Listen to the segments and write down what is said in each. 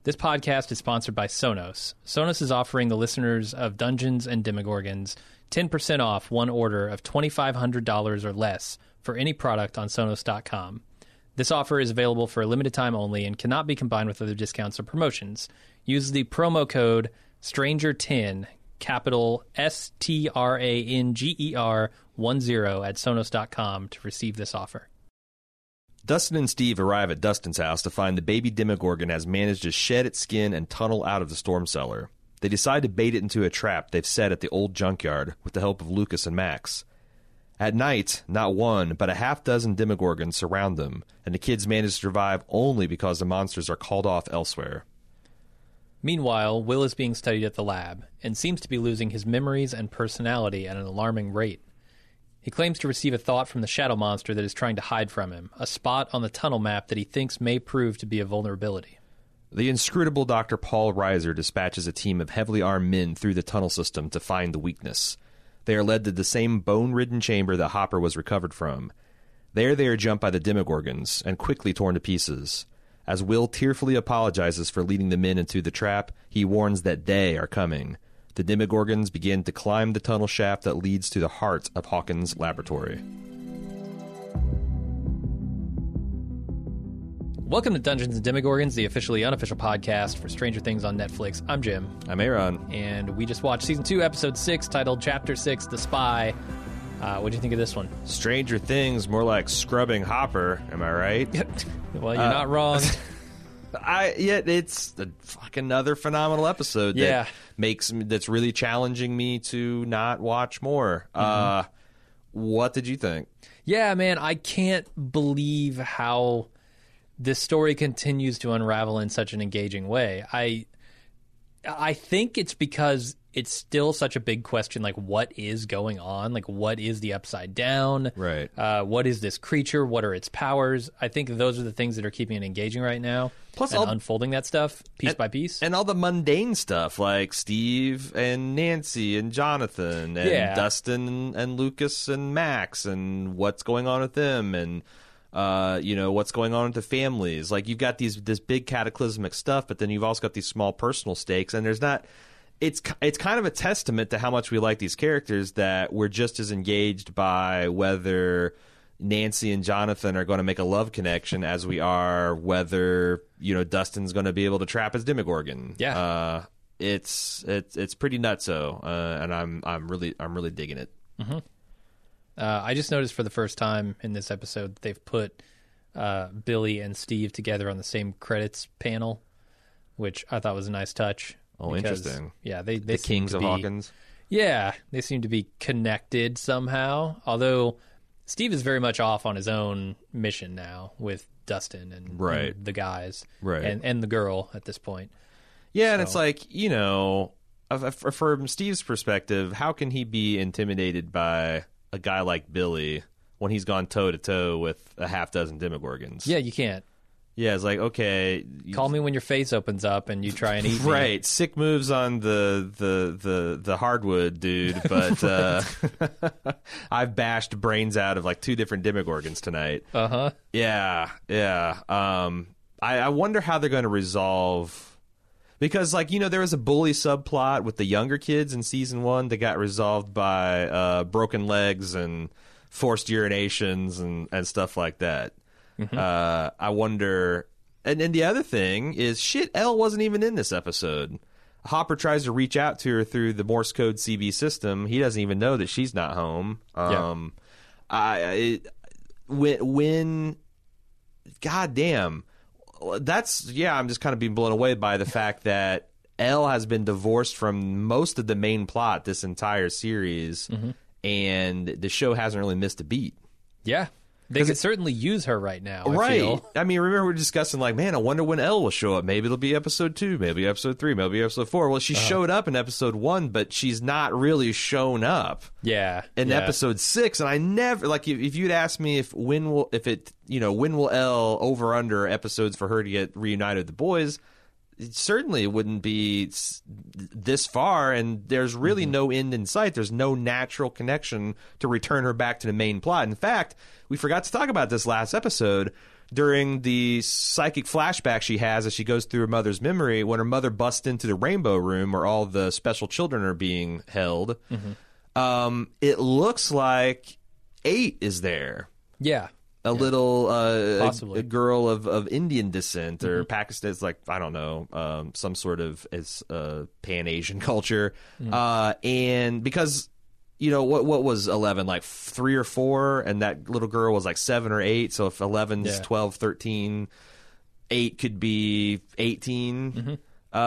This podcast is sponsored by Sonos. Sonos is offering the listeners of Dungeons and Demogorgons 10% off one order of $2,500 or less for any product on Sonos.com. This offer is available for a limited time only and cannot be combined with other discounts or promotions. Use the promo code STRANGER10, capital STRANGER10 at Sonos.com to receive this offer. Dustin and Steve arrive at Dustin's house to find the baby Demogorgon has managed to shed its skin and tunnel out of the storm cellar. They decide to bait it into a trap they've set at the old junkyard with the help of Lucas and Max. At night, not one, but a half-dozen Demogorgons surround them, and the kids manage to survive only because the monsters are called off elsewhere. Meanwhile, Will is being studied at the lab and seems to be losing his memories and personality at an alarming rate. He claims to receive a thought from the shadow monster that is trying to hide from him, a spot on the tunnel map that he thinks may prove to be a vulnerability. The inscrutable Dr. Paul Reiser dispatches a team of heavily armed men through the tunnel system to find the weakness. They are led to the same bone-ridden chamber that Hopper was recovered from. There they are jumped by the Demogorgons and quickly torn to pieces. As Will tearfully apologizes for leading the men into the trap, he warns that they are coming. The Demogorgons begin to climb the tunnel shaft that leads to the heart of Hawkins' laboratory. Welcome to Dungeons and Demogorgons, the officially unofficial podcast for Stranger Things on Netflix. I'm Jim. I'm Aaron. And we just watched Season 2, Episode 6, titled Chapter 6, The Spy. What do you think of this one? Stranger Things, more like scrubbing Hopper, am I right? Well, you're not wrong. It's fucking another phenomenal episode that's really challenging me to not watch more. What did you think? Yeah, man, I can't believe how this story continues to unravel in such an engaging way. I think it's because it's still such a big question, like, what is going on? Like, what is the Upside Down? Right. What is this creature? What are its powers? I think those are the things that are keeping it engaging right now. Plus, and unfolding that stuff piece by piece. And all the mundane stuff, like Steve and Nancy and Jonathan and Dustin and Lucas and Max and what's going on with them and what's going on with the families. Like, you've got this big cataclysmic stuff, but then you've also got these small personal stakes, and there's not. It's kind of a testament to how much we like these characters that we're just as engaged by whether Nancy and Jonathan are going to make a love connection as we are whether Dustin's going to be able to trap his Demogorgon. Yeah, it's pretty nutso, and I'm really digging it. Mm-hmm. I just noticed for the first time in this episode that they've put Billy and Steve together on the same credits panel, which I thought was a nice touch. Oh, because, interesting. Yeah, they the Kings of Hawkins. Yeah, they seem to be connected somehow. Although Steve is very much off on his own mission now with Dustin and the guys, and the girl at this point. Yeah, and it's like, from Steve's perspective, how can he be intimidated by a guy like Billy when he's gone toe-to-toe with a half-dozen Demogorgons? Yeah, you can't. Yeah, it's like, okay. Call me when your face opens up and you try and eat me. Right. Sick moves on the hardwood, dude, but I've bashed brains out of like 2 different Demogorgons tonight. Uh-huh. Yeah. I wonder how they're going to resolve, because there was a bully subplot with the younger kids in season 1 that got resolved by broken legs and forced urinations and stuff like that. Mm-hmm. I wonder, and then the other thing is, Elle wasn't even in this episode. Hopper tries to reach out to her through the Morse code CB system. He doesn't even know that she's not home. When goddamn, I'm just kind of being blown away by the fact that Elle has been divorced from most of the main plot this entire series, and the show hasn't really missed a beat. Yeah. They could certainly use her right now. Right. I mean, remember we were discussing, like, man, I wonder when Elle will show up. Maybe it'll be episode 2, maybe episode 3, maybe episode 4. Well, she showed up in episode 1, but she's not really shown up. Yeah. In episode 6, and I never, like, if you'd asked me when will Elle over under episodes for her to get reunited with the boys, it certainly wouldn't be this far, and there's really no end in sight. There's no natural connection to return her back to the main plot. In fact, we forgot to talk about this last episode. during the psychic flashback she has as she goes through her mother's memory, when her mother busts into the rainbow room where all the special children are being held, it looks like 8 is there. Yeah. A little Possibly. a girl of Indian descent or Pakistan, it's like, I don't know, some sort of Pan-Asian culture. And because, you know, what was 11, like 3 or 4, and that little girl was like 7 or 8. So if 11's 12, 13, 8 could be 18.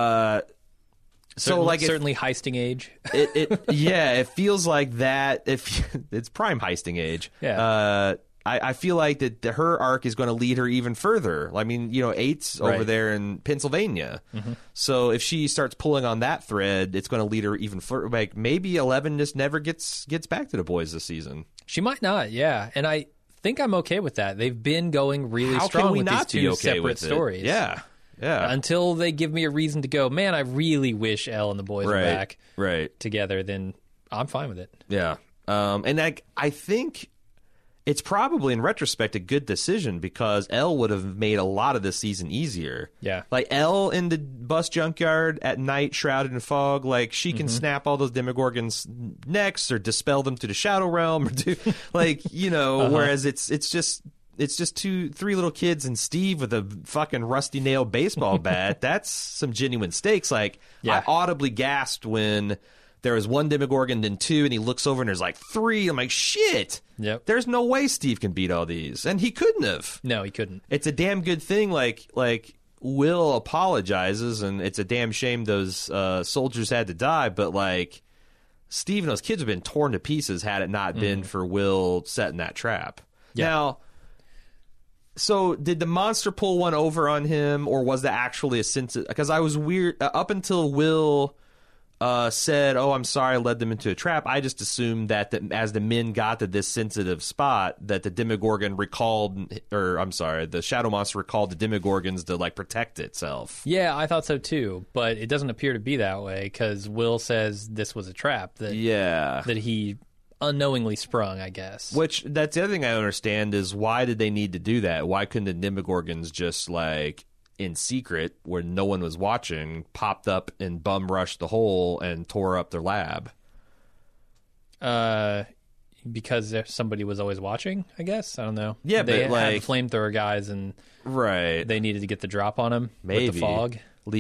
So like certainly heisting age. it feels like that. If it's prime heisting age. Yeah. I feel like that her arc is going to lead her even further. I mean, you know, 8's over there in Pennsylvania. So if she starts pulling on that thread, it's going to lead her even further. Like maybe 11 just never gets back to the boys this season. She might not, yeah. And I think I'm okay with that. They've been going really strong with these two separate stories. Yeah. Until they give me a reason to go, man, I really wish Elle and the boys were back together, then I'm fine with it. Yeah. And I think it's probably, in retrospect, a good decision because Elle would have made a lot of this season easier. Yeah. Like, Elle in the bus junkyard at night, shrouded in fog, like, she can snap all those Demogorgons' necks or dispel them to the Shadow Realm or do, like, you know, whereas it's just 3 little kids and Steve with a fucking rusty nail baseball bat. That's some genuine stakes. Like, I audibly gasped when there was 1 Demogorgon, then 2, and he looks over and there's like 3. I'm like, shit. Yep. There's no way Steve can beat all these. And he couldn't have. No, he couldn't. It's a damn good thing, like Will apologizes, and it's a damn shame those soldiers had to die, but like Steve and those kids have been torn to pieces had it not been for Will setting that trap. Yeah. Now, so did the monster pull one over on him, or was that actually a sensitive? Because I was weird up until Will said, "Oh, I'm sorry, I led them into a trap." I just assumed that as the men got to this sensitive spot, that the Demogorgon recalled, or I'm sorry, the Shadow Monster recalled the Demogorgons to like protect itself. Yeah, I thought so too, but it doesn't appear to be that way because Will says this was a trap that he unknowingly sprung, I guess. Which, that's the other thing I don't understand is why did they need to do that? Why couldn't the Demogorgons just like in secret, where no one was watching, popped up and bum rushed the hole and tore up their lab? Because somebody was always watching, I guess. I don't know. Yeah, they but had the flamethrower guys, and they needed to get the drop on him with the fog.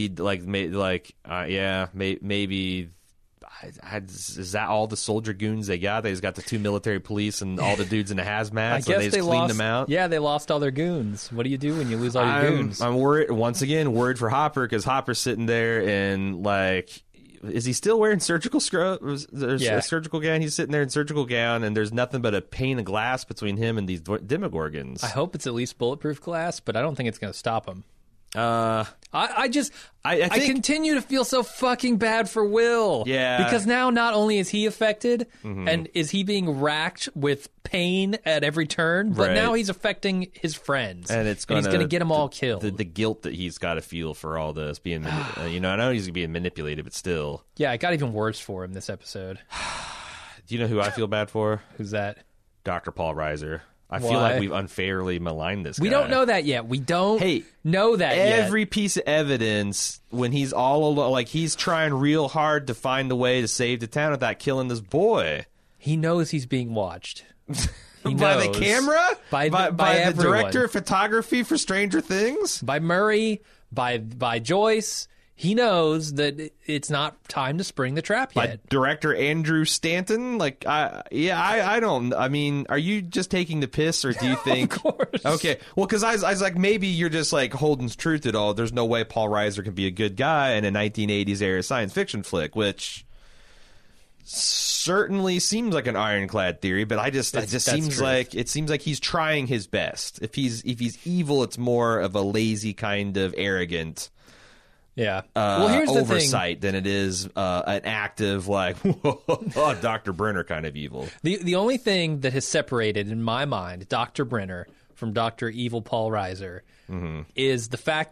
Maybe. Is that all the soldier goons they got? They just got the 2 military police and all the dudes in the hazmat, so they just cleaned them out? Yeah, they lost all their goons. What do you do when you lose all your goons? I'm worried, once again, for Hopper, because Hopper's sitting there and, like, is he still wearing surgical scrubs? There's a surgical gown. He's sitting there in surgical gown, and there's nothing but a pane of glass between him and these Demogorgons. I hope it's at least bulletproof glass, but I don't think it's going to stop him. I continue to feel so fucking bad for Will. Yeah. Because now not only is he affected and is he being racked with pain at every turn, but now he's affecting his friends. And he's going to get them all killed. The guilt that he's got to feel for all this being, I know he's being manipulated, but still. Yeah, it got even worse for him this episode. Do you know who I feel bad for? Who's that? Dr. Paul Reiser. I feel like we've unfairly maligned this guy. We don't know that yet. We don't know that yet. Every piece of evidence, when he's all alone, like he's trying real hard to find a way to save the town without killing this boy. He knows he's being watched. He by knows. The camera? By the director of photography for Stranger Things? By Murray? By Joyce? He knows that it's not time to spring the trap yet. By director Andrew Stanton? Like, I don't. I mean, are you just taking the piss, or do you think? Of course. Okay. Well, because I was like, maybe you're just like holding truth at all. There's no way Paul Reiser can be a good guy in a 1980s era science fiction flick, which certainly seems like an ironclad theory. But it seems like he's trying his best. If he's evil, it's more of a lazy kind of arrogant. Yeah. Here's oversight than it is an active, like, Dr. Brenner kind of evil. The only thing that has separated, in my mind, Dr. Brenner from Dr. Evil Paul Reiser is the fact that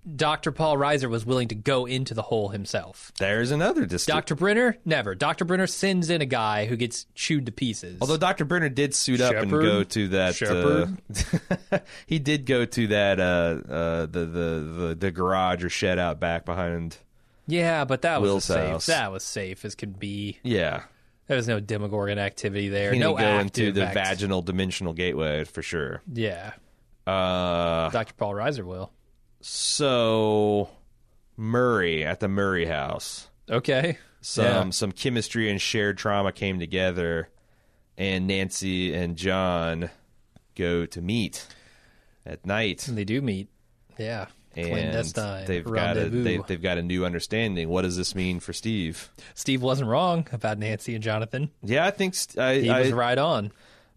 Dr. Paul Reiser was willing to go into the hole himself. There's another distinct. Dr. Brenner, never. Dr. Brenner sends in a guy who gets chewed to pieces. Although Dr. Brenner did suit up and go to that. He did go to that the garage or shed out back behind. Yeah, but that Will's was safe. house. That was safe as could be. Yeah. There was no Demogorgon activity there. He no didn't go into the active vaginal dimensional gateway for sure. Yeah. Dr. Paul Reiser will. So, Murray at the Murray house. Okay. Some chemistry and shared trauma came together, and Nancy and John go to meet at night. And they do meet. Yeah. And Clandestine. they've got a new understanding. What does this mean for Steve? Steve wasn't wrong about Nancy and Jonathan. Yeah, I think he was right on.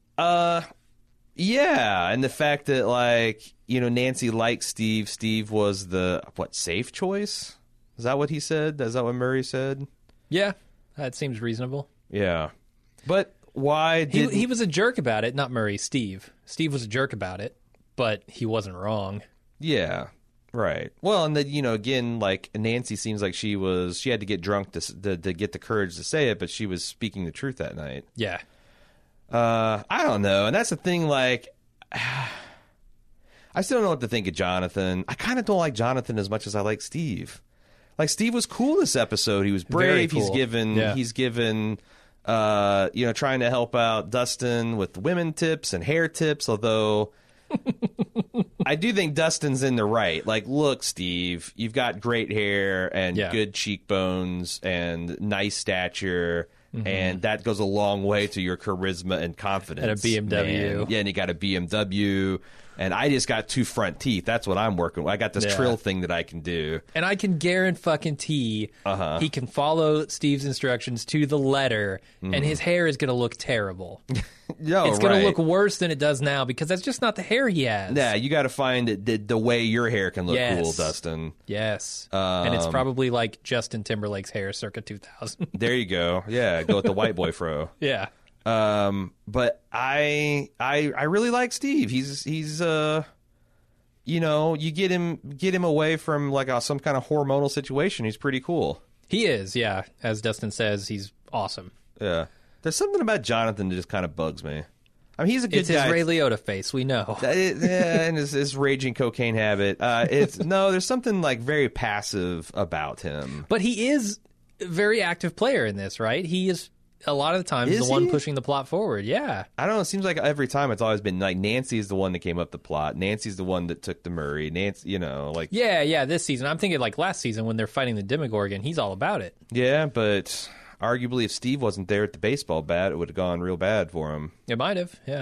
Yeah, and the fact that, like, you know, Nancy liked Steve. Steve was the, safe choice? Is that what he said? Is that what Murray said? Yeah, that seems reasonable. Yeah. But why did... He was a jerk about it, not Murray, Steve. Steve was a jerk about it, but he wasn't wrong. Yeah, right. Well, and then, you know, again, like, Nancy seems like she had to get drunk to get the courage to say it, but she was speaking the truth that night. Yeah. I don't know. And that's the thing, like, I still don't know what to think of Jonathan. I kind of don't like Jonathan as much as I like Steve. Like, Steve was cool this episode. He was brave. Cool. He's given, you know, trying to help out Dustin with women tips and hair tips, although I do think Dustin's in the right. Like, look, Steve, you've got great hair and good cheekbones and nice stature. Mm-hmm. And that goes a long way to your charisma and confidence. And a BMW. Man. Yeah, and you got a BMW. And I just got 2 front teeth. That's what I'm working with. I got this trill thing that I can do. And I can guarantee he can follow Steve's instructions to the letter, and his hair is going to look terrible. It's going to look worse than it does now because that's just not the hair he has. Yeah, you got to find the way your hair can look cool, Dustin. Yes. And it's probably like Justin Timberlake's hair circa 2000. There you go. Yeah, go with the white boy fro. Yeah. But I really like Steve. He's you know, you get him away from like some kind of hormonal situation. He's pretty cool. He is, yeah. As Dustin says, he's awesome. Yeah. There's something about Jonathan that just kind of bugs me. I mean, he's a good guy. It's his Ray Liotta face, we know. And his raging cocaine habit. There's something like very passive about him. But he is a very active player in this, right? He is a lot of the time the one pushing the plot forward. Yeah. I don't know. It seems like every time it's always been like Nancy's the one that came up the plot. Nancy's the one that took the Murray. Nancy, you know, like. Yeah, this season. I'm thinking like last season when they're fighting the Demogorgon, he's all about it. Yeah, but arguably if Steve wasn't there at the baseball bat, it would have gone real bad for him. It might have, yeah.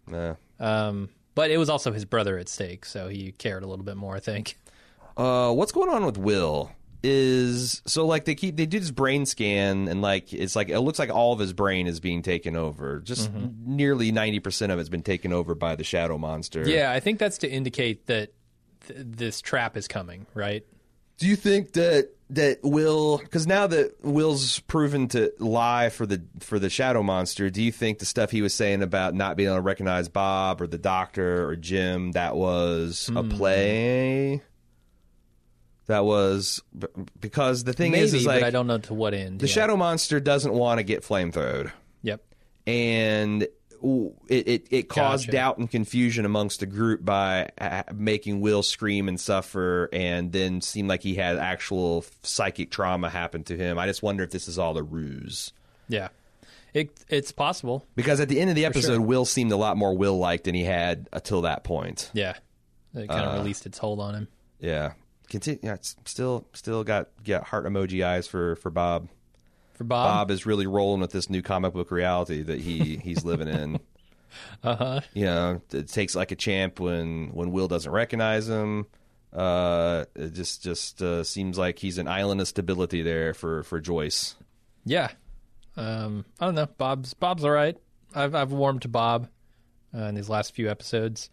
But it was also his brother at stake, so he cared a little bit more, I think. What's going on with Will? They do this brain scan and like it's like it looks like all of his brain is being taken over. Just nearly 90% of it's been taken over by the shadow monster. Yeah, I think that's to indicate that this trap is coming, right? Do you think that Will, because now that Will's proven to lie for the shadow monster, do you think the stuff he was saying about not being able to recognize Bob or the doctor or Jim, that was a play? That was because the thing is like, but I don't know to what end. The shadow monster doesn't want to get flamethrowed. Yep. And it caused doubt and confusion amongst the group by making Will scream and suffer, and then seem like he had actual psychic trauma happen to him. I just wonder if this is all a ruse. Yeah. It's possible. Because at the end of the episode, Will seemed a lot more Will-like than he had until that point. Yeah. It kind of released its hold on him. Yeah. Yeah, it's still got heart emoji eyes for Bob. For Bob? Bob is really rolling with this new comic book reality that he's living in. You know, it takes like a champ when Will doesn't recognize him. It just seems like he's an island of stability there for Joyce. Yeah. I don't know. Bob's all right. I've warmed to Bob in these last few episodes.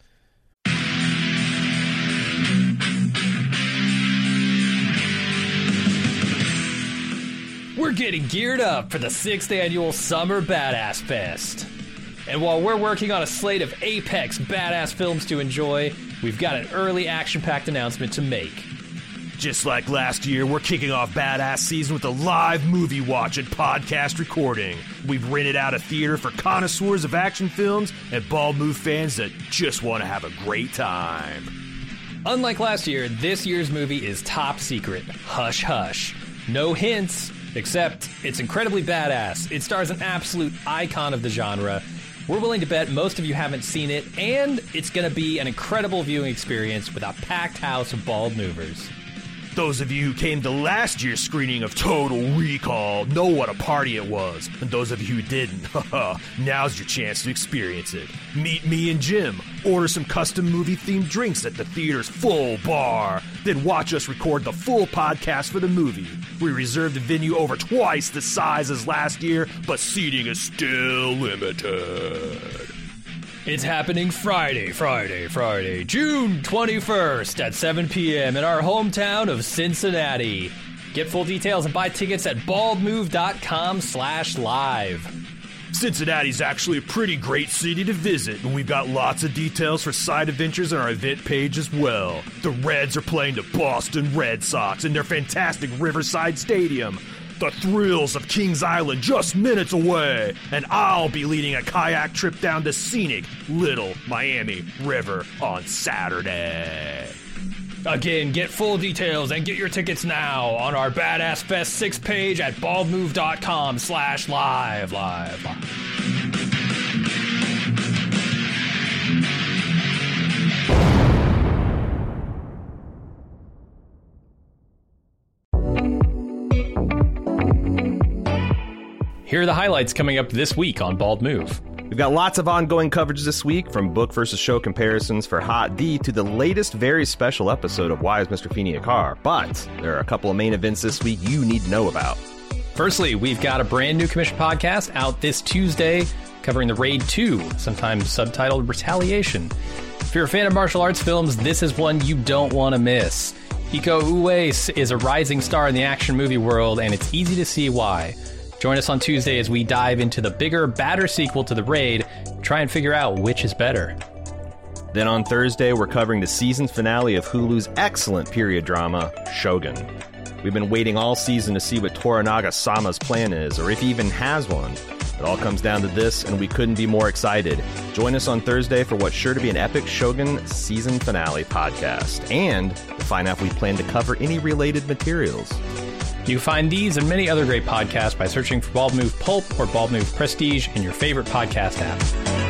We're getting geared up for the 6th annual Summer Badass Fest. And while we're working on a slate of apex badass films to enjoy, we've got an early action-packed announcement to make. Just like last year, we're kicking off Badass Season with a live movie watch and podcast recording. We've rented out a theater for connoisseurs of action films and Bald Move fans that just want to have a great time. Unlike last year, this year's movie is top secret. Hush, hush. No hints, except it's incredibly badass. It stars an absolute icon of the genre. We're willing to bet most of you haven't seen it, and it's going to be an incredible viewing experience with a packed house of Bald Movers. Those of you who came to last year's screening of Total Recall know what a party it was. And those of you who didn't, now's your chance to experience it. Meet me and Jim, order some custom movie-themed drinks at the theater's full bar, then watch us record the full podcast for the movie. We reserved a venue over twice the size as last year, but seating is still limited. It's happening Friday, June 21st at 7 p.m. in our hometown of Cincinnati. Get full details and buy tickets at baldmove.com/live. Cincinnati's actually a pretty great city to visit, and we've got lots of details for side adventures on our event page as well. The Reds are playing the Boston Red Sox in their fantastic Riverside Stadium. The thrills of Kings Island just minutes away, and I'll be leading a kayak trip down the scenic Little Miami River on Saturday. Again, get full details and get your tickets now on our Badass Fest 6 page at baldmove.com/live. Here are the highlights coming up this week on Bald Move. We've got lots of ongoing coverage this week, from book versus show comparisons for Hot D to the latest very special episode of Why is Mr. Feeney a Car? But there are a couple of main events this week you need to know about. Firstly, we've got a brand new commission podcast out this Tuesday covering the Raid 2, sometimes subtitled Retaliation. If you're a fan of martial arts films, this is one you don't want to miss. Iko Uwais is a rising star in the action movie world, and it's easy to see why. Join us on Tuesday as we dive into the bigger, badder sequel to The Raid, try and figure out which is better. Then on Thursday, we're covering the season finale of Hulu's excellent period drama, Shogun. We've been waiting all season to see what Toranaga Sama's plan is, or if he even has one. It all comes down to this, and we couldn't be more excited. Join us on Thursday for what's sure to be an epic Shogun season finale podcast, and to find out if we plan to cover any related materials. You can find these and many other great podcasts by searching for Bald Move Pulp or Bald Move Prestige in your favorite podcast app.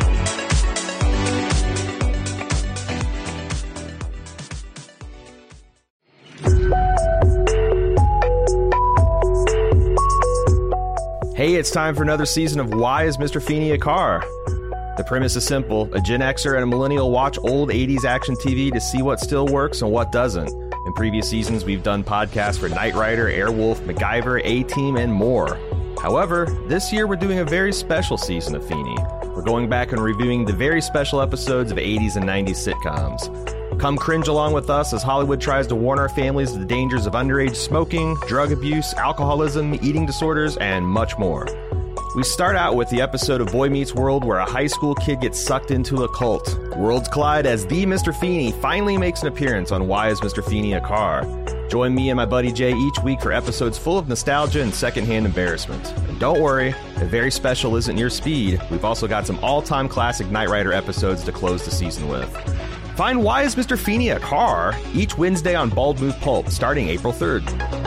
Hey, it's time for another season of Why is Mr. Feeney a Car? The premise is simple. A Gen Xer and a millennial watch old 80s action TV to see what still works and what doesn't. In previous seasons, we've done podcasts for Knight Rider, Airwolf, MacGyver, A-Team, and more. However, this year we're doing a very special season of Feeney. We're going back and reviewing the very special episodes of 80s and 90s sitcoms. Come cringe along with us as Hollywood tries to warn our families of the dangers of underage smoking, drug abuse, alcoholism, eating disorders, and much more. We start out with the episode of Boy Meets World where a high school kid gets sucked into a cult. Worlds collide as the Mr. Feeney finally makes an appearance on Why is Mr. Feeney a Car? Join me and my buddy Jay each week for episodes full of nostalgia and secondhand embarrassment. And don't worry, if very special isn't your speed, we've also got some all-time classic Knight Rider episodes to close the season with. Find Why is Mr. Feeney a Car? Each Wednesday on Bald Move Pulp, starting April 3rd.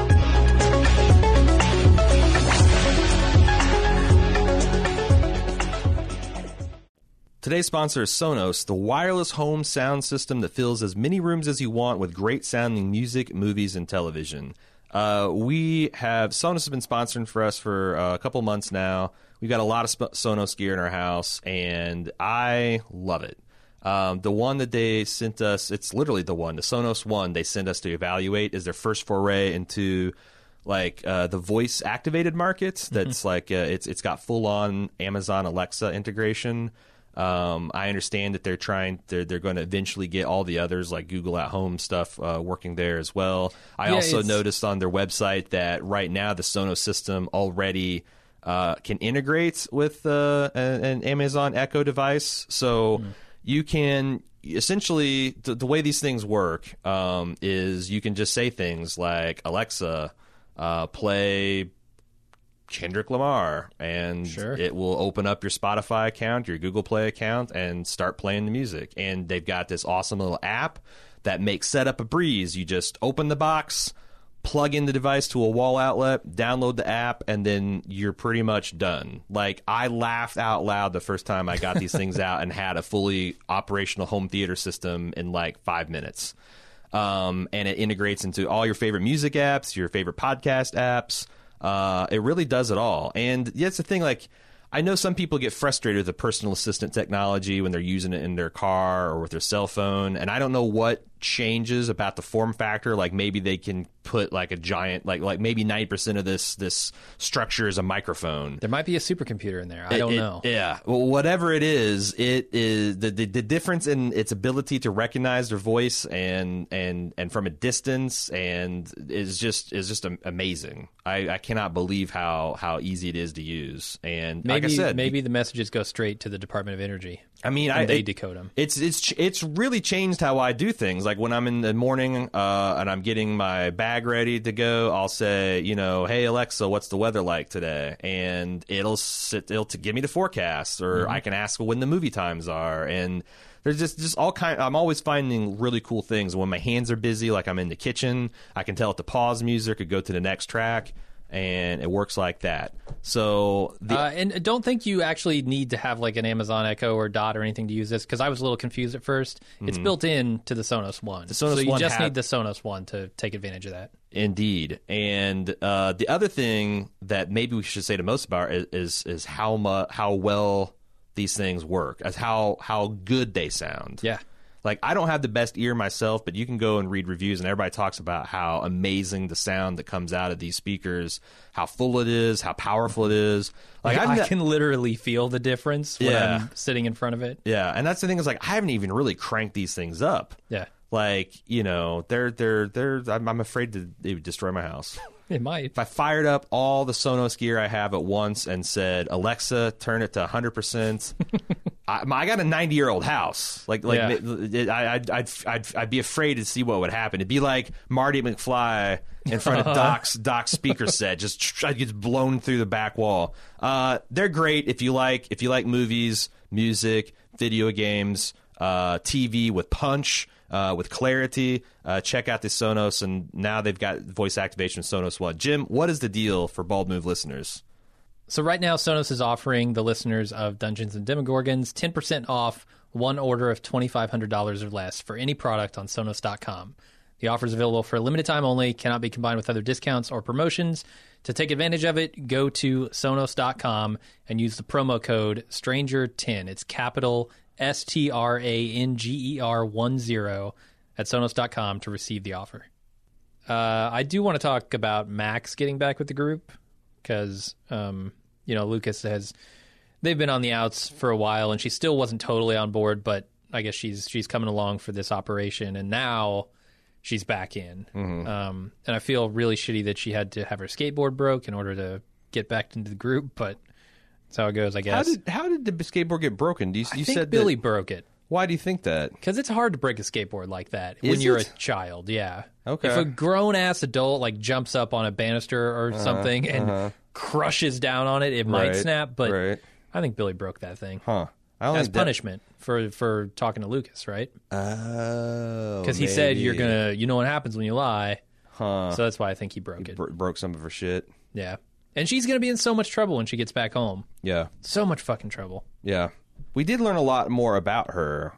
Today's sponsor is Sonos, the wireless home sound system that fills as many rooms as you want with great sounding music, movies, and television. Sonos has been sponsoring for us for a couple months now. We've got a lot of Sonos gear in our house, and I love it. The one that they sent us, it's literally the Sonos One they sent us to evaluate is their first foray into the voice activated market. That's it's got full on Amazon Alexa integration. I understand that they're going to eventually get all the others like Google at Home stuff working there as well. I also noticed on their website that right now the Sonos system already can integrate with an Amazon Echo device. So you can essentially the way these things work is you can just say things like, Alexa, play Kendrick Lamar, and it will open up your Spotify account, your Google Play account, and start playing the music. And they've got this awesome little app that makes setup a breeze. You just open the box, plug in the device to a wall outlet, download the app, and then you're pretty much done. Like, I laughed out loud the first time I got these things out and had a fully operational home theater system in like 5 minutes. And it integrates into all your favorite music apps, your favorite podcast apps. It really does it all. And yeah, it's the thing, like, I know some people get frustrated with the personal assistant technology when they're using it in their car or with their cell phone, and I don't know what changes about the form factor. Like, maybe they can put like a giant, like maybe 90% of this structure is a microphone. There might be a supercomputer in there. I don't know. Yeah, well, whatever it is the difference in its ability to recognize their voice and from a distance and is just amazing. I cannot believe how easy it is to use. And maybe, like I said, maybe the messages go straight to the Department of Energy. I mean, they decode them. It's really changed how I do things. Like, when I'm in the morning and I'm getting my bag ready to go, I'll say, hey Alexa, what's the weather like today? And it'll give me the forecast, or I can ask when the movie times are. And there's just all kind. I'm always finding really cool things. When my hands are busy, like I'm in the kitchen, I can tell it to pause music or go to the next track. And it works like that. So, and don't think you actually need to have like an Amazon Echo or Dot or anything to use this, because I was a little confused at first. It's built in to the Sonos One, so you just need the Sonos One to take advantage of that. Indeed. And the other thing that maybe we should say the most about is how well these things work, as how good they sound. Yeah. Like, I don't have the best ear myself, but you can go and read reviews, and everybody talks about how amazing the sound that comes out of these speakers, how full it is, how powerful it is. Like, I can literally feel the difference when I'm sitting in front of it. Yeah, and that's the thing, is like, I haven't even really cranked these things up. Yeah. Like, I'm afraid they would destroy my house. It might. If I fired up all the Sonos gear I have at once and said, Alexa, turn it to 100%, I got a 90-year-old house. I'd be afraid to see what would happen. It'd be like Marty McFly in front of Doc's speaker set, just gets blown through the back wall. They're great if you like movies, music, video games, TV with punch. With clarity, check out the Sonos, and now they've got voice activation with Sonos One. Jim, what is the deal for Bald Move listeners? So right now, Sonos is offering the listeners of Dungeons and Demogorgons 10% off one order of $2,500 or less for any product on Sonos.com. The offer is available for a limited time only, cannot be combined with other discounts or promotions. To take advantage of it, go to Sonos.com and use the promo code STRANGER10. It's capital STRANGER10 at Sonos.com to receive the offer. I do want to talk about Max getting back with the group, because, Lucas they've been on the outs for a while, and she still wasn't totally on board, but I guess she's coming along for this operation, and now she's back in. And I feel really shitty that she had to have her skateboard broke in order to get back into the group, but that's how it goes, I guess. How did the skateboard get broken? You think said Billy broke it. Why do you think that? Because it's hard to break a skateboard like that when you're a child, yeah. Okay. If a grown-ass adult jumps up on a banister or something and crushes down on it, it might snap, but I think Billy broke that thing. Huh. As punishment for talking to Lucas, right? Oh, because he said you know what happens when you lie. Huh. So that's why I think he broke it. Broke some of her shit. Yeah. And she's going to be in so much trouble when she gets back home. Yeah. So much fucking trouble. Yeah. We did learn a lot more about her.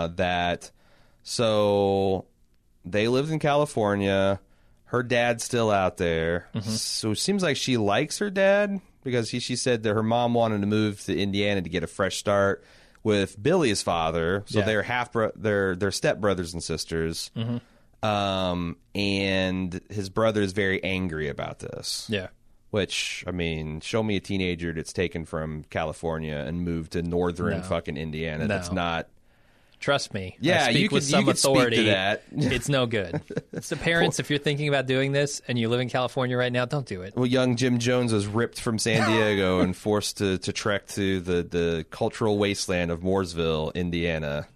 So they lived in California. Her dad's still out there. So it seems like she likes her dad, because she said that her mom wanted to move to Indiana to get a fresh start with Billy's father. So they're they're stepbrothers and sisters. And his brother is very angry about this. Yeah. Which, I mean, show me a teenager that's taken from California and moved to northern fucking Indiana. No. That's not... Trust me. Yeah, I speak with some authority. Speak to that. It's no good. It's the parents, if you're thinking about doing this and you live in California right now, don't do it. Well, young Jim Jones was ripped from San Diego and forced to trek to the cultural wasteland of Mooresville, Indiana.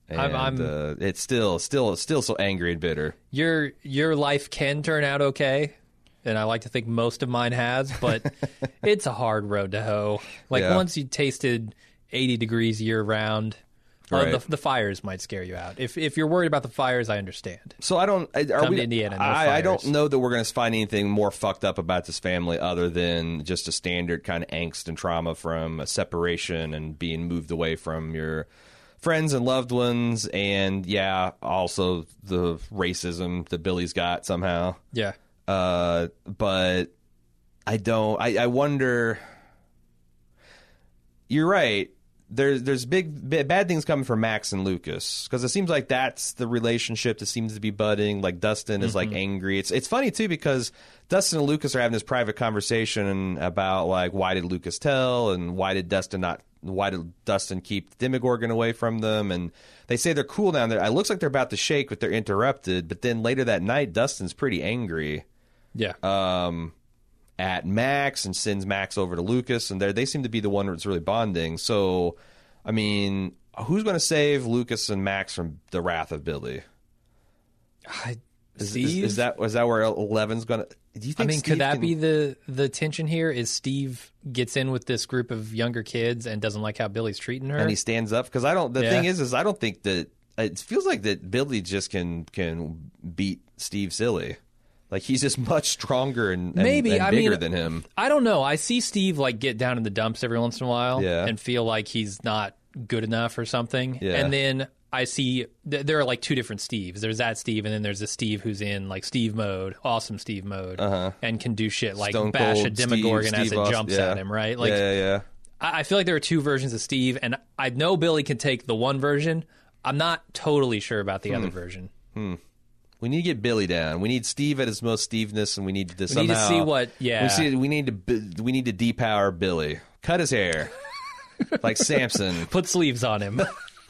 And it's still so angry and bitter. Your life can turn out okay, and I like to think most of mine has, but it's a hard road to hoe. Like once you tasted 80 degrees year round, the fires might scare you out. If you're worried about the fires, I understand. So I don't. Come to Indiana, no I don't fires. know that we're going to find anything more fucked up about this family other than just a standard kind of angst and trauma from a separation and being moved away from your friends and loved ones, and also the racism that Billy's got somehow. Yeah. But I wonder. You're right. There's bad things coming from Max and Lucas, because it seems like that's the relationship that seems to be budding. Like Dustin is like angry. It's funny too, because Dustin and Lucas are having this private conversation about like, why did Lucas tell, and why did Dustin keep Demogorgon away from them? And they say they're cool down there. It looks like they're about to shake, but they're interrupted. But then later that night, Dustin's pretty angry. Yeah. At Max, and sends Max over to Lucas, and they seem to be the one that's really bonding. So, I mean, who's going to save Lucas and Max from the wrath of Billy? Steve? Is that where Eleven's going to? Do you think? I mean, Steve could that be the tension here? Is Steve gets in with this group of younger kids and doesn't like how Billy's treating her, and he stands up? Because the thing is I don't think that it feels like that Billy just can beat Steve silly. Like, he's just much stronger and bigger than him. I don't know. I see Steve like get down in the dumps every once in a while and feel like he's not good enough or something. Yeah. And then I see there are like two different Steves. There's that Steve, and then there's a Steve who's in like Steve mode, awesome Steve mode, and can do shit like Stone bash Cold a Demogorgon as it jumps at him, right? Like, yeah. I feel like there are two versions of Steve, and I know Billy can take the one version. I'm not totally sure about the other version. We need to get Billy down. We need Steve at his most Steveness, and we need to somehow. We need to see what. Yeah. We need to depower Billy. Cut his hair, like Samson. Put sleeves on him.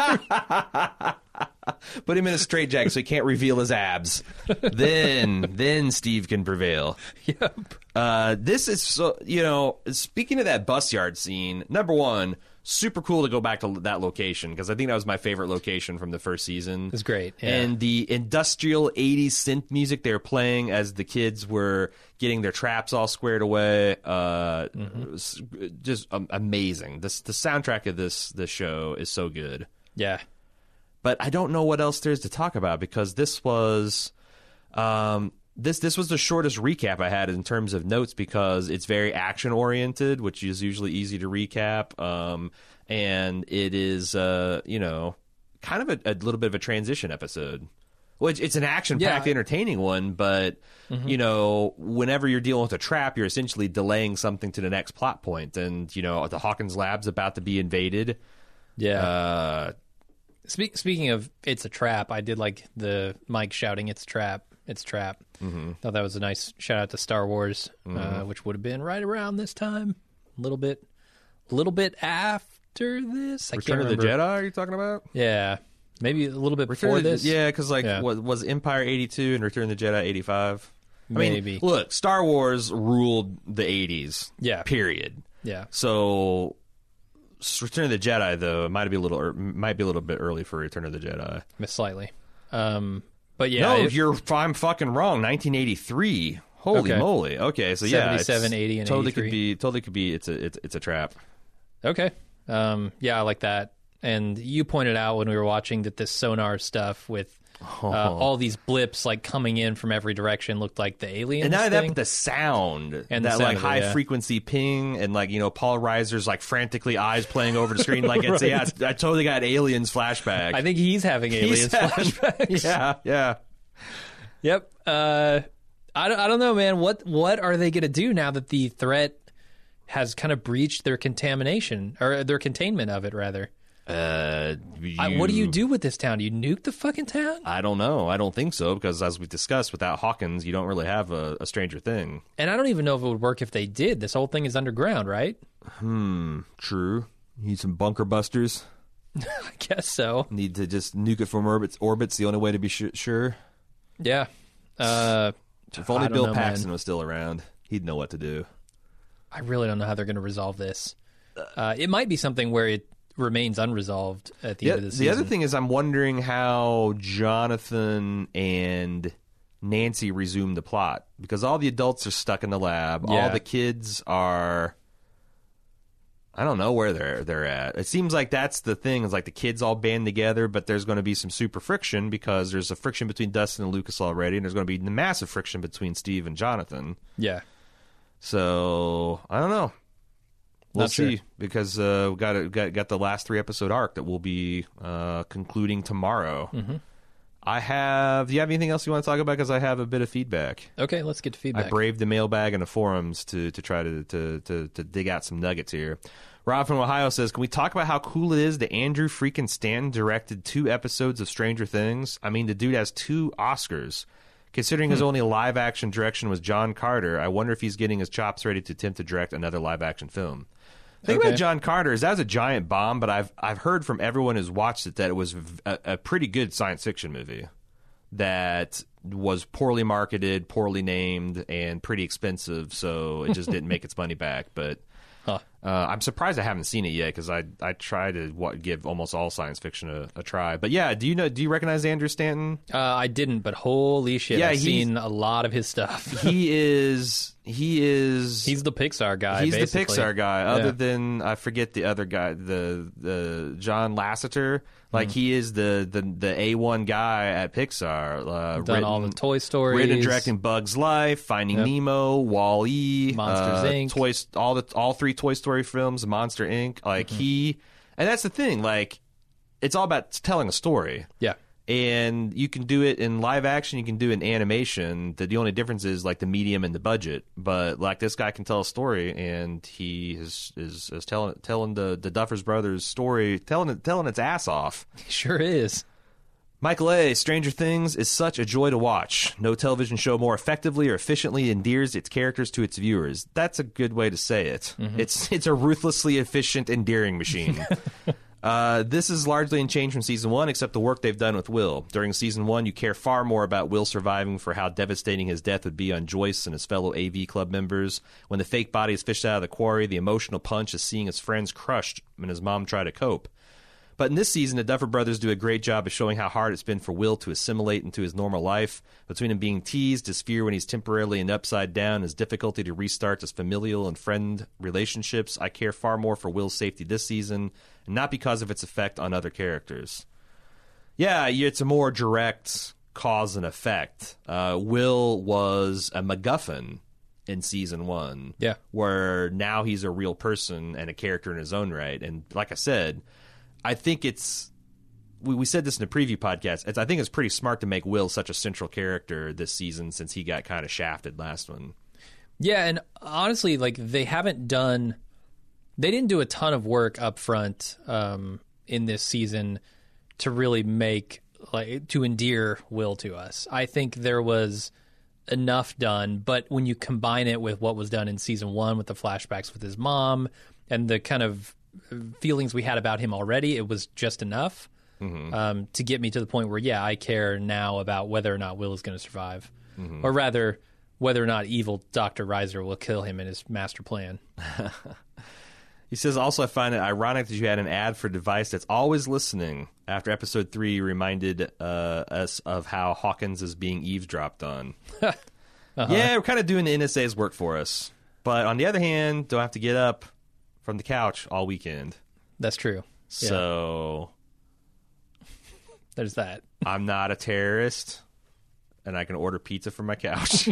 Put him in a straitjacket so he can't reveal his abs. Then Steve can prevail. Yep. This is so. Speaking of that bus yard scene, number one, super cool to go back to that location, because I think that was my favorite location from the first season. It's great. Yeah. And the industrial 80s synth music they were playing as the kids were getting their traps all squared away, was just amazing. The soundtrack of this show is so good. Yeah. But I don't know what else there's to talk about, because this was this was the shortest recap I had in terms of notes, because it's very action oriented, which is usually easy to recap. And it is kind of a little bit of a transition episode. Which it's an action-packed, entertaining one, but whenever you're dealing with a trap, you're essentially delaying something to the next plot point. And the Hawkins lab's about to be invaded. Yeah. Speaking of it's a trap, I did like the Mike shouting "It's a trap, it's a trap." Thought that was a nice shout out to Star Wars, which would have been right around this time, a little bit after this. Return of the Jedi? Are you talking about? Yeah, maybe a little bit before this. Yeah, because what was Empire 82 and Return of the Jedi 85? Maybe. I mean, look, Star Wars ruled the 80s. Yeah. Period. Yeah. So Return of the Jedi, though, it might be a little bit early for Return of the Jedi. Slightly. But yeah. No, I'm fucking wrong. 1983. Holy moly. Okay, so 77, 80, and totally 83. Totally could be. It's a trap. Okay. Yeah, I like that. And you pointed out when we were watching that this sonar stuff with all these blips like coming in from every direction looked like the aliens. And now thing. the sound And that the like sound of it, high frequency ping, and like Paul Reiser's like frantically eyes playing over the screen. Like it's Right. I totally got aliens flashback. I think he's having aliens flashbacks. Yeah. Yep. I don't know, man. What are they going to do now that the threat has kind of breached their contamination, or their containment of it, rather? What do you do with this town? Do you nuke the fucking town? I don't know. I don't think so, because as we discussed, without Hawkins, you don't really have a Stranger Thing. And I don't even know if it would work if they did. This whole thing is underground, right? True. Need some bunker busters. I guess so. Need to just nuke it from orbit's the only way to be sure. Yeah. If only Bill Paxton was still around, he'd know what to do. I really don't know how they're going to resolve this. It might be something where it remains unresolved at the end of the season. The other thing is I'm wondering how Jonathan and Nancy resume the plot, because all the adults are stuck in the lab. Yeah. All the kids are... I don't know where they're at. It seems like that's the thing. Is like the kids all band together, but there's going to be some super friction because there's a friction between Dustin and Lucas already, and there's going to be massive friction between Steve and Jonathan. Yeah. So I don't know. We'll Not see sure. because we got the last 3-episode arc that will be concluding tomorrow. Mm-hmm. Do you have anything else you want to talk about? Because I have a bit of feedback. Okay, let's get to feedback. I braved the mailbag and the forums to try to dig out some nuggets here. Rob from Ohio says, can we talk about how cool it is that Andrew freaking Stanton directed 2 episodes of Stranger Things? I mean, the dude has 2 Oscars. Considering his only live-action direction was John Carter, I wonder if he's getting his chops ready to attempt to direct another live-action film. The thing about John Carter is that was a giant bomb, but I've heard from everyone who's watched it that it was a pretty good science fiction movie that was poorly marketed, poorly named, and pretty expensive, so it just didn't make its money back. But I'm surprised I haven't seen it yet because I try to give almost all science fiction a try. But yeah, do you recognize Andrew Stanton? I didn't, but holy shit, Yeah, I've seen a lot of his stuff. He is He's the Pixar guy. He's basically. the Pixar guy. Other than I forget the other guy, the John Lasseter. Like he is the A1 guy at Pixar. Done all the Toy Stories. Written and directing Bug's Life, Finding Nemo, Wall-E, Monsters Inc. all 3 Toy Story films, Monster Inc. Like and that's the thing. Like it's all about telling a story. Yeah. And you can do it in live action, you can do it in animation. The only difference is like the medium and the budget. But like this guy can tell a story, and he is telling the Duffers brothers story, telling its ass off. He sure is. Michael A. Stranger Things is such a joy to watch. No television show more effectively or efficiently endears its characters to its viewers. That's a good way to say it. It's a ruthlessly efficient, endearing machine. This is largely unchanged from Season 1, except the work they've done with Will. During Season 1, you care far more about Will surviving for how devastating his death would be on Joyce and his fellow AV Club members. When the fake body is fished out of the quarry, the emotional punch is seeing his friends crushed and his mom try to cope. But in this season, the Duffer Brothers do a great job of showing how hard it's been for Will to assimilate into his normal life. Between him being teased, his fear when he's temporarily in the upside down, his difficulty to restart his familial and friend relationships, I care far more for Will's safety this season, and not because of its effect on other characters. Yeah, it's a more direct cause and effect. Will was a MacGuffin in Season 1. Yeah. Where now he's a real person and a character in his own right. And like I said, I think it's... We said this in the preview podcast. I think it's pretty smart to make Will such a central character this season since he got kind of shafted last one. Yeah, and honestly, like they didn't do a ton of work up front in this season to really to endear Will to us. I think there was enough done, but when you combine it with what was done in Season 1 with the flashbacks with his mom and the kind of feelings we had about him already, it was just enough to get me to the point where, I care now about whether or not Will is going to survive. Or rather, whether or not evil Dr. Reiser will kill him in his master plan. He says, also, I find it ironic that you had an ad for a device that's always listening. After episode 3, you reminded us of how Hawkins is being eavesdropped on. Yeah, we're kind of doing the NSA's work for us. But on the other hand, don't have to get up from the couch all weekend. That's true. So there's that. I'm not a terrorist, and I can order pizza from my couch.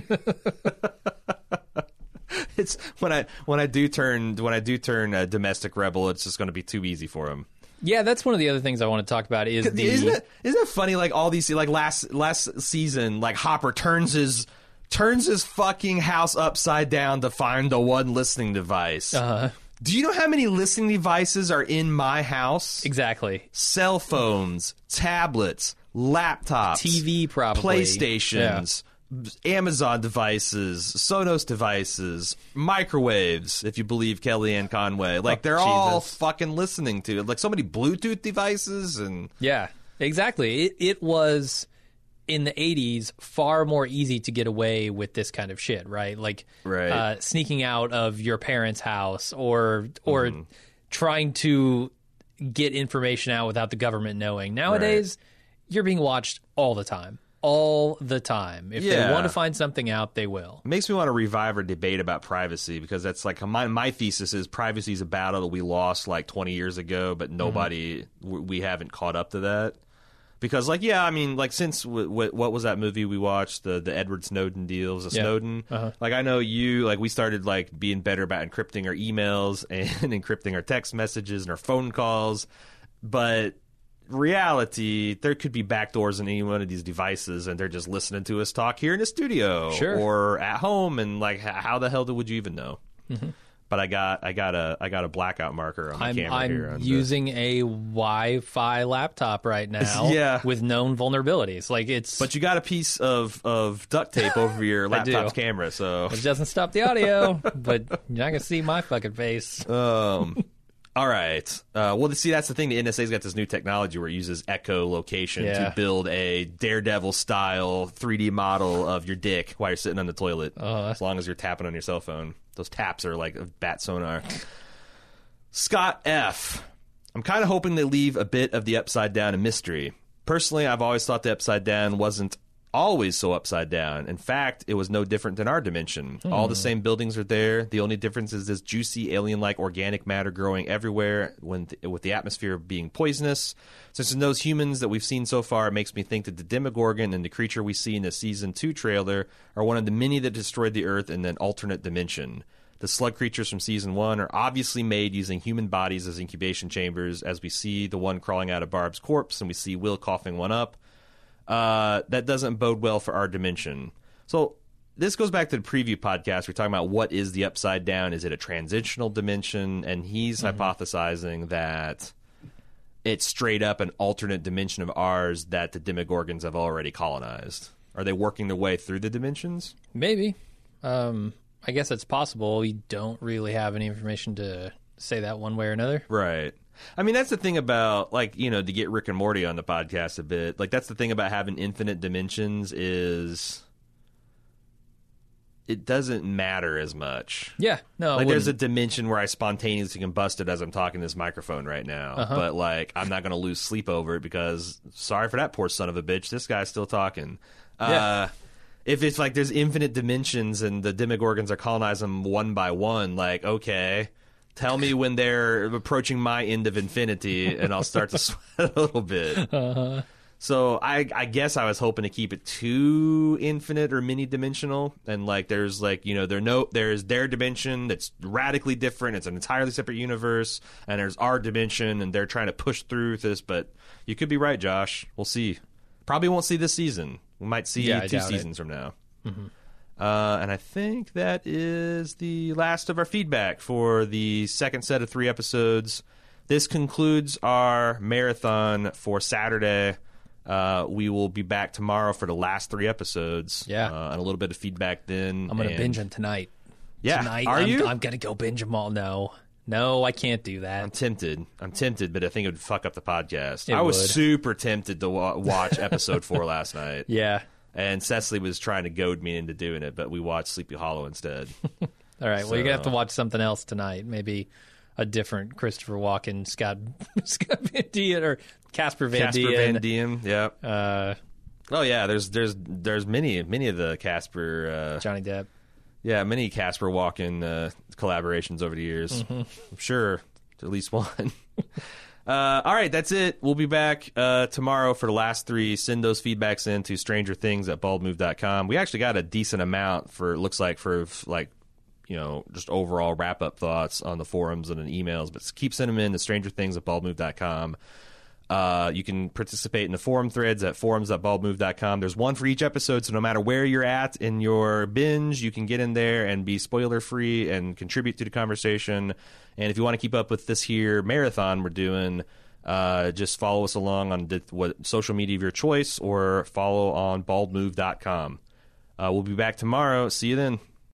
It's when I do turn a domestic rebel, it's just going to be too easy for him. Yeah, that's one of the other things I want to talk about is isn't it funny? Like all these, like last season, like Hopper turns his fucking house upside down to find the one listening device. Do you know how many listening devices are in my house? Exactly. Cell phones, tablets, laptops, TV, probably PlayStations. Yeah. Amazon devices, Sonos devices, microwaves, if you believe Kellyanne Conway. Like, they're all fucking listening to it. Like, so many Bluetooth devices and... Yeah, exactly. It was, in the 80s, far more easy to get away with this kind of shit, right? Like, sneaking out of your parents' house or trying to get information out without the government knowing. Nowadays, you're being watched all the time. All the time. If they want to find something out, they will. It makes me want to revive our debate about privacy, because that's like my thesis is privacy is a battle that we lost like 20 years ago, but nobody, we haven't caught up to that. Because, like, yeah, I mean, like, since what was that movie we watched, the Edward Snowden deal, was Snowden? Like, I know you, like, we started, like, being better about encrypting our emails and encrypting our text messages and our phone calls, but reality, there could be backdoors in any one of these devices, and they're just listening to us talk here in the studio or at home, and, like, how the hell would you even know? But I got a blackout marker on the camera here. I'm using a Wi-Fi laptop right now with known vulnerabilities. Like, it's. But you got a piece of duct tape over your laptop's camera, so it doesn't stop the audio. But you're not gonna see my fucking face. All right. Well, see, that's the thing. The NSA's got this new technology where it uses echolocation to build a Daredevil-style 3D model of your dick while you're sitting on the toilet, as long as you're tapping on your cell phone. Those taps are like a bat sonar. Scott F. I'm kind of hoping they leave a bit of the Upside Down a mystery. Personally, I've always thought the Upside Down wasn't always so upside down. In fact, it was no different than our dimension. All the same buildings are there. The only difference is this juicy alien-like organic matter growing everywhere with the atmosphere being poisonous. Since it knows humans that we've seen so far, it makes me think that the Demogorgon and the creature we see in the Season 2 trailer are one of the many that destroyed the Earth in an alternate dimension. The slug creatures from Season 1 are obviously made using human bodies as incubation chambers, as we see the one crawling out of Barb's corpse and we see Will coughing one up. That doesn't bode well for our dimension. So this goes back to the preview podcast. We're talking about what is the Upside Down. Is it a transitional dimension? And he's hypothesizing that it's straight up an alternate dimension of ours that the Demogorgons have already colonized. Are they working their way through the dimensions? Maybe. I guess it's possible. We don't really have any information to say that one way or another. Right. I mean, that's the thing about, like, you know, to get Rick and Morty on the podcast a bit, like, that's the thing about having infinite dimensions is it doesn't matter as much. Yeah, no. Like, there's a dimension where I spontaneously combusted as I'm talking to this microphone right now. But, like, I'm not going to lose sleep over it because, sorry for that poor son of a bitch, this guy's still talking. If it's like there's infinite dimensions and the Demogorgons are colonizing them one by one, like, okay, tell me when they're approaching my end of infinity, and I'll start to sweat a little bit. So I guess I was hoping to keep it too infinite or mini-dimensional, and like there's like, you know, there's their dimension that's radically different. It's an entirely separate universe, and there's our dimension, and they're trying to push through this. But you could be right, Josh. We'll see. Probably won't see this season. We might see 2 seasons from now. And I think that is the last of our feedback for the second set of 3 episodes. This concludes our marathon for Saturday. We will be back tomorrow for the last 3 episodes. And a little bit of feedback then. I'm going to binge them tonight. Yeah. Tonight, you? I'm going to go binge them all. No, I can't do that. I'm tempted, but I think it would fuck up the podcast. I was super tempted to watch episode 4 last night. Yeah. And Cecily was trying to goad me into doing it, but we watched Sleepy Hollow instead. All right. Well, you're going to have to watch something else tonight. Maybe a different Christopher Walken, Scott Van Dien, or Casper Van Dien. Yep. Oh yeah, there's many of the Casper. Johnny Depp. Yeah, many Casper Walken collaborations over the years. I'm sure at least one. All right, that's it. We'll be back tomorrow for the last 3. Send those feedbacks in to strangerthings@baldmove.com. We actually got a decent amount for you know, just overall wrap-up thoughts on the forums and in emails, but keep sending them in to strangerthings@baldmove.com. You can participate in the forum threads at forums.baldmove.com. There's one for each episode, so no matter where you're at in your binge, you can get in there and be spoiler-free and contribute to the conversation. And if you want to keep up with this here marathon we're doing, just follow us along on what social media of your choice or follow on baldmove.com. We'll be back tomorrow. See you then.